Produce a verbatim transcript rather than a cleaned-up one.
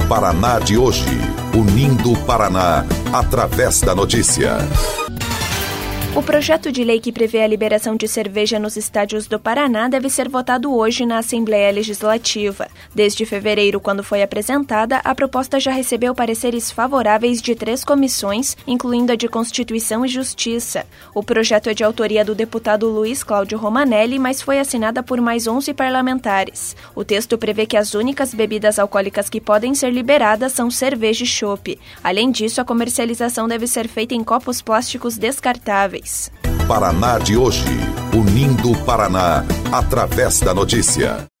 Paraná de hoje, unindo o Paraná através da notícia. O projeto de lei que prevê a liberação de cerveja nos estádios do Paraná deve ser votado hoje na Assembleia Legislativa. Desde fevereiro, quando foi apresentada, a proposta já recebeu pareceres favoráveis de três comissões, incluindo a de Constituição e Justiça. O projeto é de autoria do deputado Luiz Cláudio Romanelli, mas foi assinada por mais onze parlamentares. O texto prevê que as únicas bebidas alcoólicas que podem ser liberadas são cerveja e chopp. Além disso, a comercialização deve ser feita em copos plásticos descartáveis. Paraná de hoje, unindo o Paraná através da notícia.